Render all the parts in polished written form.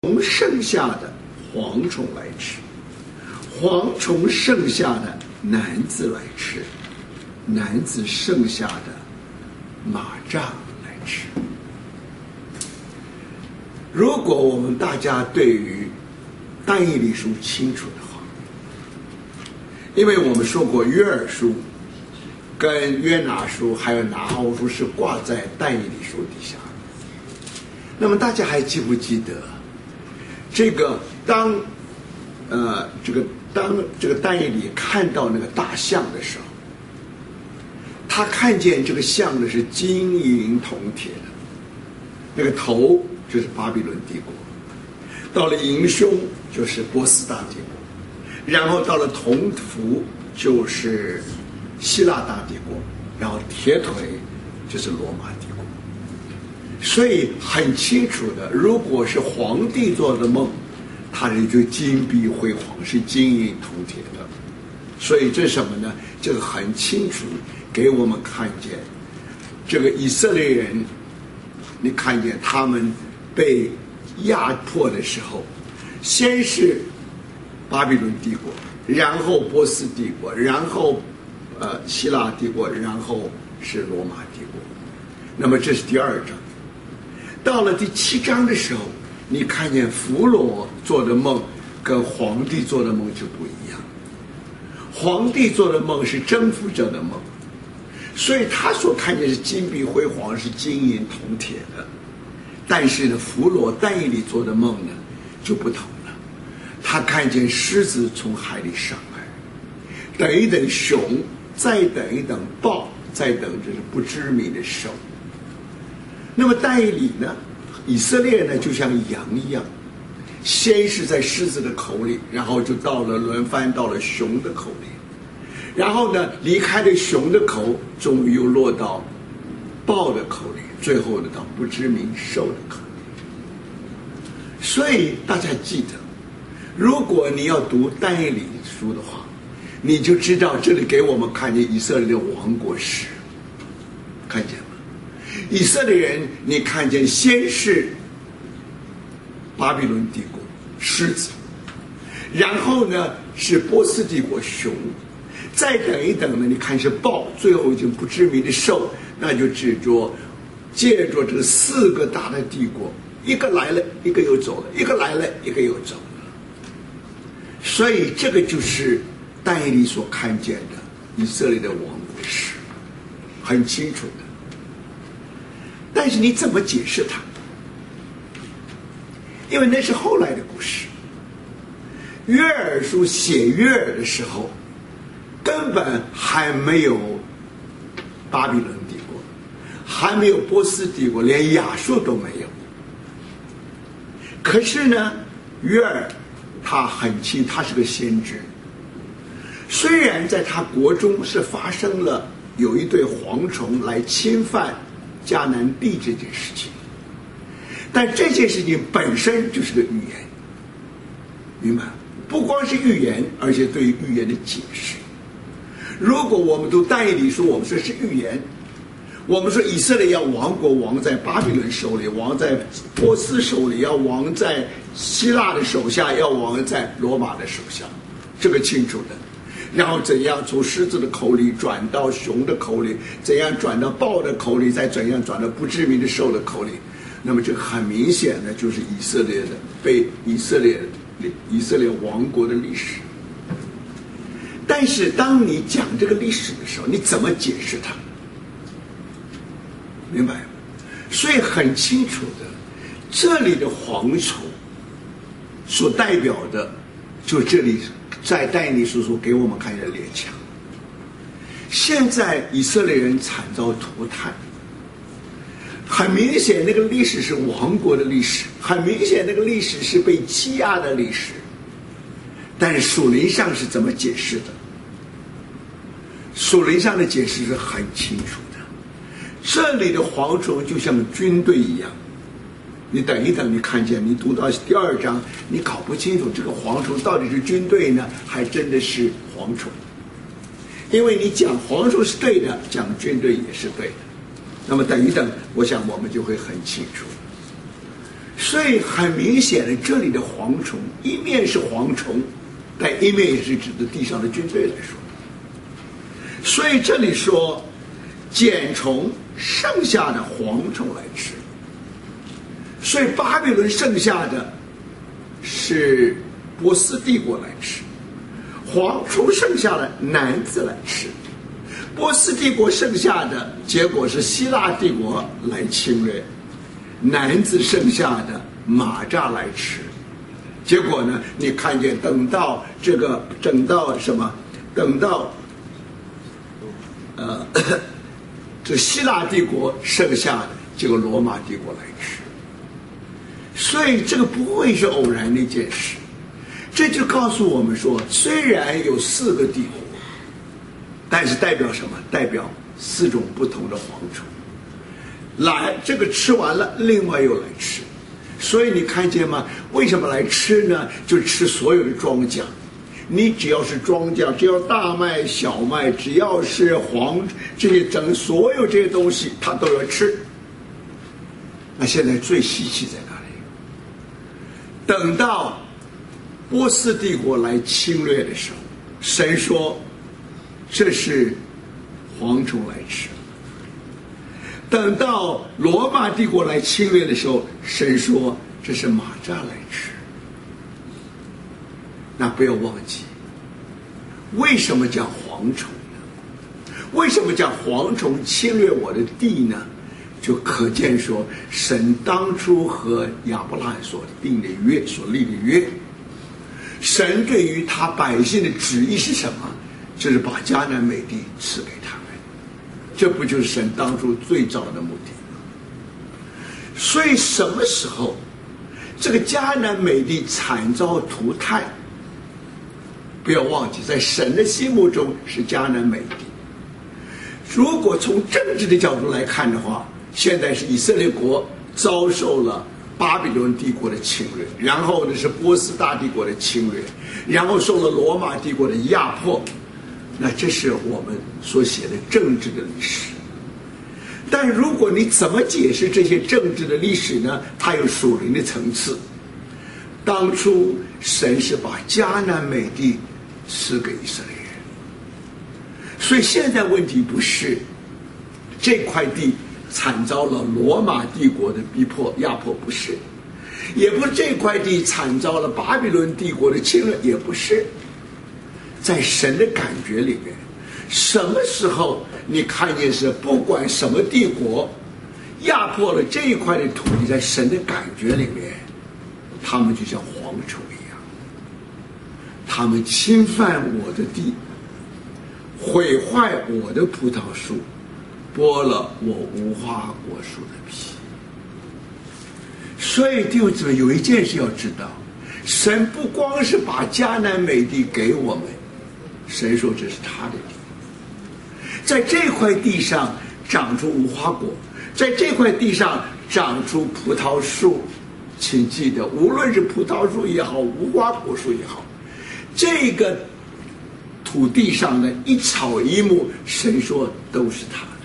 虫剩下的蝗虫来吃，蝗虫剩下的男子来吃，男子剩下的马蚱来吃。如果我们大家对于但以理书清楚的话，因为我们说过约珥书跟约拿书还有拿后书是挂在但以理书底下，那么大家还记不记得当但以理看到那个大象的时候，他看见这个象呢是金银铜铁的，那个头就是巴比伦帝国，到了银胸就是波斯大帝国，然后到了铜服就是希腊大帝国，然后铁腿就是罗马帝国。所以很清楚的，如果是皇帝做的梦，他是就金碧辉煌，是金银铜铁的。所以这是什么呢？这个很清楚给我们看见，这个以色列人，你看见他们被压迫的时候，先是巴比伦帝国，然后波斯帝国，然后希腊帝国，然后是罗马帝国。那么这是第二章。到了第7章的时候，你看见弗罗做的梦跟皇帝做的梦就不一样。皇帝做的梦是征服者的梦，所以他所看见是金碧辉煌，是金银铜铁的。但是呢，弗罗但以理做的梦呢就不同了，他看见狮子从海里上来，等一等熊，再等一等豹，再等就是不知名的兽。那么但以理呢，以色列呢就像羊一样，先是在狮子的口里，然后就到了轮番到了熊的口里，然后呢离开了熊的口，终于又落到豹的口里，最后呢到不知名兽的口里。所以大家记得，如果你要读但以理书的话，你就知道这里给我们看见以色列的王国史，看见吗？以色列人，你看见先是巴比伦帝国狮子，然后呢是波斯帝国熊，再等一等呢，你看是豹，最后已经不知名的兽，那就借着这4个大的帝国，一个来了，一个又走了，一个来了，一个又走了。所以这个就是但以理所看见的以色列的王国史，很清楚的。但是你怎么解释它？因为那是后来的故事。约珥书写约珥的时候，根本还没有巴比伦帝国，还没有波斯帝国，连亚述都没有。可是呢，约珥他很清，他是个先知。虽然在他国中是发生了有一对蝗虫来侵犯迦南地这件事情，但这件事情本身就是个预言，明白？不光是预言，而且对于预言的解释。如果我们读但以理书，我们说是预言，我们说以色列要亡国，亡在巴比伦手里，亡在波斯手里，要亡在希腊的手下，要亡在罗马的手下，这个清楚的。然后怎样从狮子的口里转到熊的口里，怎样转到豹的口里，再怎样转到不知名的兽的口里。那么这个很明显的就是以色列的被以色列王国的历史。但是当你讲这个历史的时候，你怎么解释它？明白吗？所以很清楚的，这里的蝗虫所代表的，就这里在但以理书所给我们看见的列强。现在以色列人惨遭涂炭，很明显那个历史是亡国的历史，很明显那个历史是被欺压的历史。但是属灵上是怎么解释的？属灵上的解释是很清楚的。这里的蝗虫就像军队一样，你等一等，你看见你读到第2章，你搞不清楚这个蝗虫到底是军队呢，还真的是蝗虫。因为你讲蝗虫是对的，讲军队也是对的。那么等一等，我想我们就会很清楚。 所以很明显的，这里的蝗虫一面是蝗虫，但一面也是指的地上的军队来说。所以这里说茧虫剩下的蝗虫来吃，所以巴比伦剩下的是波斯帝国来吃，蝗虫剩下的男子来吃，波斯帝国剩下的结果是希腊帝国来侵略，男子剩下的马蚱来吃。结果呢，你看见等到这希腊帝国剩下的这个罗马帝国来吃。所以这个不会是偶然的一件事，这就告诉我们说，虽然有4个帝国，但是代表什么？代表4种不同的蝗虫来，这个吃完了，另外又来吃。所以你看见吗？为什么来吃呢？就吃所有的庄稼。你只要是庄稼，只要大麦、小麦，只要是这些所有这些东西，它都要吃。那现在最稀奇在哪里？等到波斯帝国来侵略的时候，神说这是蝗虫来吃。等到罗马帝国来侵略的时候，神说这是马蚱来吃。那不要忘记，为什么叫蝗虫呢？为什么叫蝗虫侵略我的地呢？就可见说，神当初和亚伯拉罕所定的约，所立的约，神对于他百姓的旨意是什么？就是把迦南美地赐给他们。这不就是神当初最早的目的吗？所以什么时候这个迦南美地惨遭涂炭，不要忘记，在神的心目中是迦南美地。如果从政治的角度来看的话，现在是以色列国遭受了巴比伦帝国的侵略，然后呢是波斯大帝国的侵略，然后受了罗马帝国的压迫。那这是我们所写的政治的历史。但如果你怎么解释这些政治的历史呢？它有属灵的层次。当初神是把迦南美地赐给以色列人，所以现在问题不是这块地惨遭了罗马帝国的逼迫压迫，不是，也不是这块地惨遭了巴比伦帝国的侵略，也不是。在神的感觉里面，什么时候你看见是不管什么帝国压迫了这一块的土地，在神的感觉里面，他们就像蝗虫一样，他们侵犯我的地，毁坏我的葡萄树，剥了我无花果树的皮。所以弟兄姊妹，有一件事要知道，神不光是把迦南美地给我们，神说这是他的地，在这块地上长出无花果，在这块地上长出葡萄树。请记得，无论是葡萄树也好，无花果树也好，这个土地上的一草一木，神说都是他的。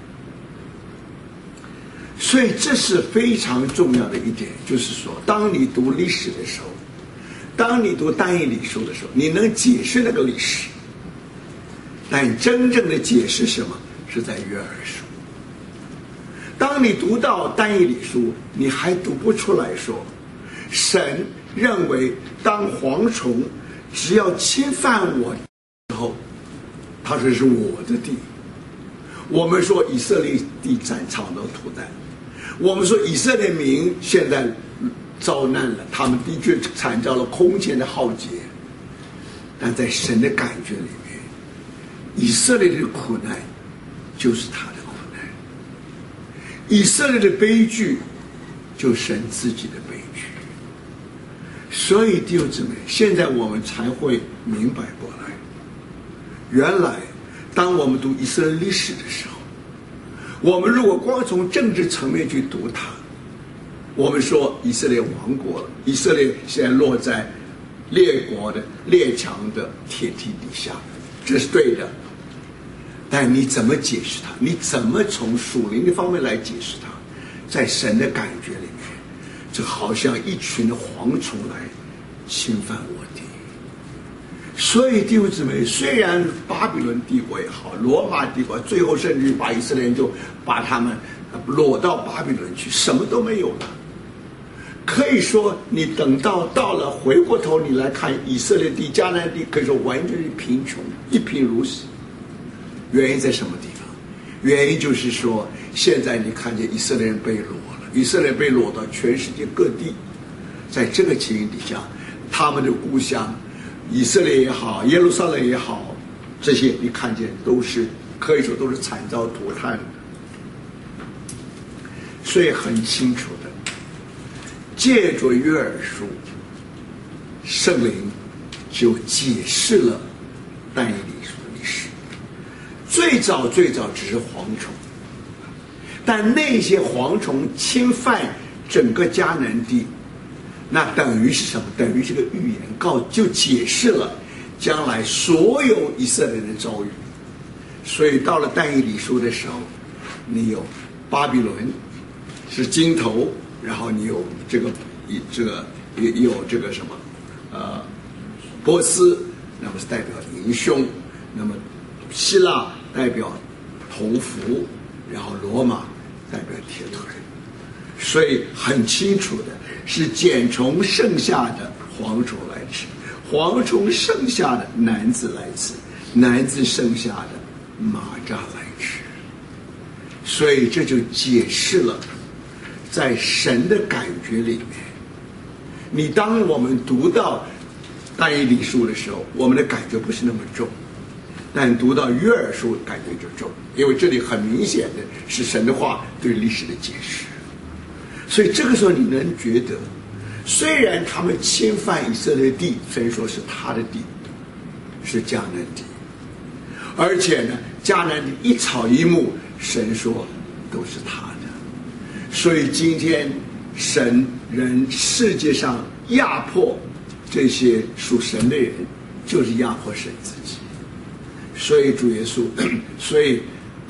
所以这是非常重要的一点，就是说当你读历史的时候，当你读但以理书的时候，你能解释那个历史，但真正的解释什么是在约珥书。当你读到但以理书，你还读不出来说，神认为当蝗虫只要侵犯我之后，他说是我的地。我们说以色列地惨遭涂炭，我们说以色列民现在遭难了，他们的确惨遭了空前的浩劫，但在神的感觉里面，以色列的苦难就是他的苦难，以色列的悲剧就是神自己的悲剧。所以弟兄姊妹，现在我们才会明白过来，原来当我们读以色列历史的时候，我们如果光从政治层面去读它，我们说以色列亡国了，以色列现在落在列国的列强的铁蹄底下，这是对的。但你怎么解释它？你怎么从属灵的方面来解释它？在神的感觉里面， 这好像一群的蝗虫来侵犯我地。所以弟兄姊妹，虽然巴比伦帝国也好，罗马帝国最后甚至把以色列人就把他们裸到巴比伦去，什么都没有了。可以说你等到了回过头你来看以色列地迦南地，可以说完全是贫穷，一贫如洗。原因在什么地方？原因就是说现在你看见以色列人被掳了，以色列被掳到全世界各地。在这个情形底下，他们的故乡以色列也好，耶路撒冷也好，这些你看见都是可以说都是惨遭涂炭的。所以很清楚的，借着约珥书，圣灵就解释了但以理书的历史。最早只是蝗虫，但那些蝗虫侵犯整个迦南地，那等于是什么？等于这个预言就解释了将来所有以色列人的遭遇。所以到了但以理书的时候，你有巴比伦是金头，然后你有这个什么波斯，那么是代表银胸，那么希腊代表铜符，然后罗马代表铁腿。所以很清楚的是茧虫剩下的蝗虫来吃，蝗虫剩下的男子来吃，男子剩下的蚂蚱来吃。所以这就解释了在神的感觉里面，当我们读到但以理书的时候，我们的感觉不是那么重，但读到约珥书感觉就重，因为这里很明显的是神的话对历史的解释。所以这个时候你能觉得，虽然他们侵犯以色列地，神说是他的地，是迦南地，而且呢迦南地一草一木，神说都是他的。所以今天神人世界上压迫这些属神的人，就是压迫神自己。所以主耶稣，所以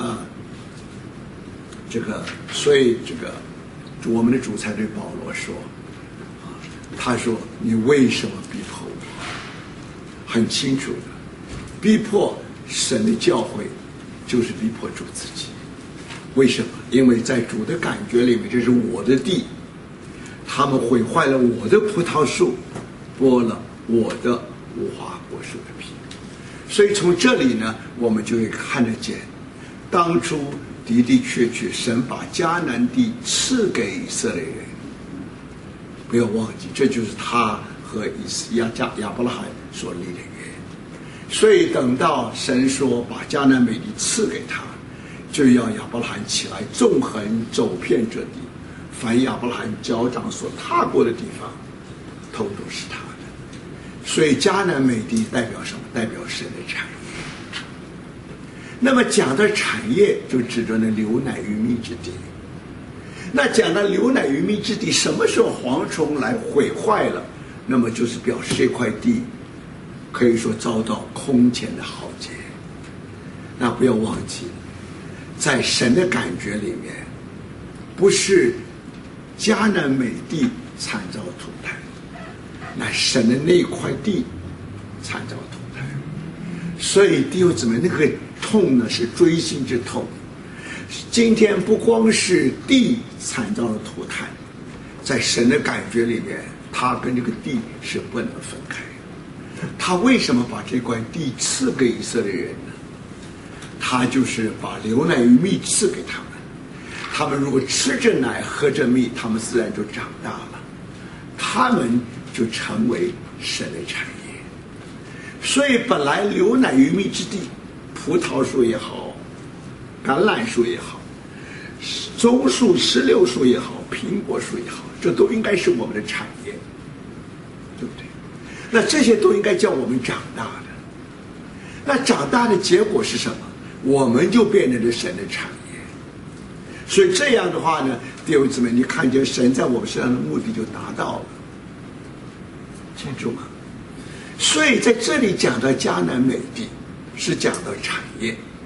我们的主才对保罗说，他说你为什么逼迫我？很清楚的，逼迫神的教诲就是逼迫主自己。为什么？因为在主的感觉里面，这是我的地，他们毁坏了我的葡萄树，剥了我的无花果树的皮。所以从这里呢，我们就会看得见，当初的确神把迦南地赐给以色列人。不要忘记，这就是他和亚伯拉罕所立的约。所以等到神说把迦南美地赐给他，就要亚伯拉罕起来纵横走遍这地，凡亚伯拉罕脚掌所踏过的地方，都是他的。所以迦南美地代表什么？代表神的产业。那么讲到产业，就指着那流奶与蜜之地。那讲到流奶与蜜之地，什么时候蝗虫来毁坏了？那么就是表示这块地可以说遭到空前的浩劫。那不要忘记，在神的感觉里面，不是迦南美地惨遭涂炭，那神的那块地惨遭涂炭。所以弟兄姊妹，那个痛呢是锥心之痛。今天不光是地惨遭了涂炭，在神的感觉里面，他跟这个地是不能分开。他为什么把这块地赐给以色列人呢？他就是把流奶与蜜赐给他们，他们如果吃着奶喝着蜜，他们自然就长大了，他们就成为神的产业。所以本来流奶与蜜之地，葡萄树也好，橄榄树也好，棕树、石榴树也好，苹果树也好，这都应该是我们的产业，对不对？那这些都应该叫我们长大的。那长大的结果是什么？我们就变成了神的产业。所以这样的话呢，弟兄姊妹，你看见神在我们身上的目的就达到了，清楚吗？所以在这里讲到迦南美地，是讲到产业。